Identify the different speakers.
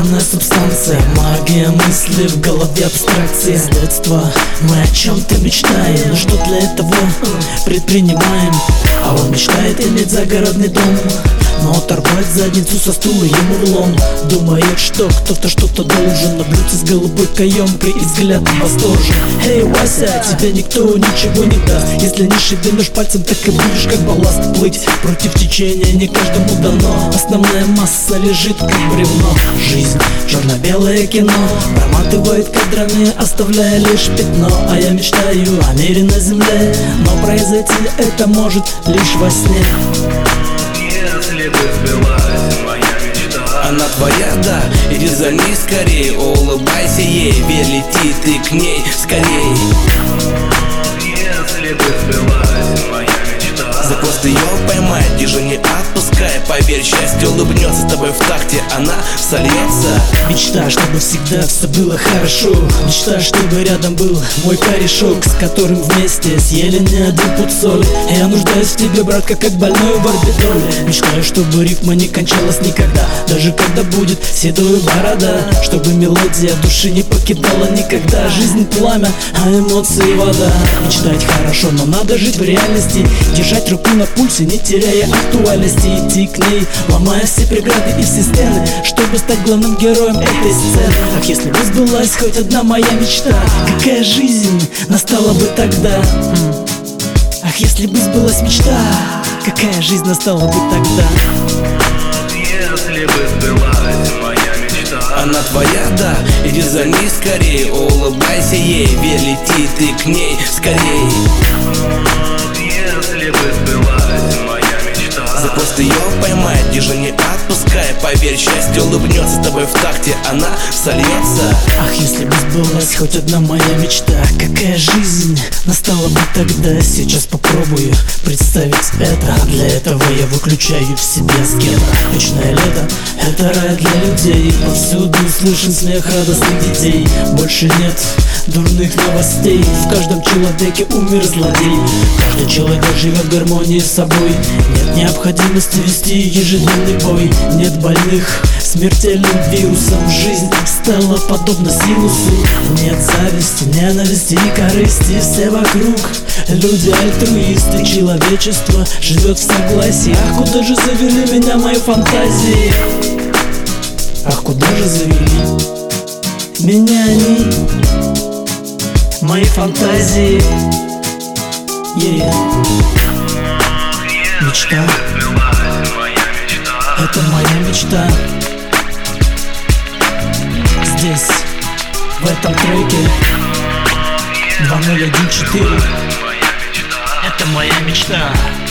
Speaker 1: странная субстанция, магия мысли в голове, абстракции. С детства мы о чем-то мечтаем, но что для этого предпринимаем? А он мечтает иметь загородный дом, но торгует задницу со стула ему влом. Думает, что кто-то что-то должен, на блюдце с голубой каемкой и взглядом восторжен. Эй, Вася, тебе никто ничего не даст, если не шевельнешь пальцем, так и будешь как балласт. Плыть против течения не каждому дано, основная масса лежит как бревно. Жизнь черно-белое кино проматывает кадрами, оставляя лишь пятно. А я мечтаю о мире на земле, но произойти это может лишь во сне.
Speaker 2: Если бы сбылась моя мечта,
Speaker 3: она твоя, да, иди за ней скорей, улыбайся ей, верь, лети ты к ней скорей.
Speaker 2: если бы сбылась моя мечта,
Speaker 3: За хвост ее поймай, держи, не отпускай, поверь, счастье улыбнется с тобой в такте, она сольется.
Speaker 1: Мечта, чтобы всегда все было хорошо. Мечта, чтобы рядом был мой корешок, с которым вместе съели не один пуд соли. Я нуждаюсь в тебе, братка, как больной в орбитоле. Мечтаю, чтобы рифма не кончалась никогда, даже когда будет седой борода. Чтобы мелодия души не покидала никогда. Жизнь пламя, а эмоции вода. Мечтать хорошо, но надо жить в реальности, держать руку на пульсе, не теряя актуальности. Идти к ней, ломая все преграды и все стены, чтобы стать главным героем этой сцены. Ах, если бы сбылась хоть одна моя мечта, какая жизнь настала бы тогда? Ах, если бы сбылась мечта, какая жизнь настала бы тогда?
Speaker 2: если бы сбылась моя мечта,
Speaker 3: Она твоя, да, иди за ней скорей, улыбайся ей, верь, лети ты к ней скорей.
Speaker 2: если бы сбылась моя мечта,
Speaker 3: За хвост ее поймай, держи, не отпускай, поверь, счастье улыбнется с тобой в такте, она сольется.
Speaker 1: Ах, если бы сбылась хоть одна моя мечта, какая жизнь настала бы тогда? Сейчас попробую представить это. Для этого я выключаю в себе скета. Вечное лето — это рай для людей, повсюду слышен смех радостных детей. Больше нет дурных новостей, в каждом человеке умер злодей. Каждый человек живет в гармонии с собой, нет необходимости вести ежедневный бой. Нет больных смертельным вирусом, жизнь стала подобна синусу. Нет зависти, ненависти и корысти, все вокруг люди альтруисты. Человечество живет в согласии. Ах, куда же завели меня мои фантазии? Ах, куда же завели меня они, мои фантазии? Мечта,
Speaker 2: сбылась моя мечта,
Speaker 1: это моя мечта. Здесь, в этом треке 2014,
Speaker 2: моя мечта.
Speaker 1: это моя мечта.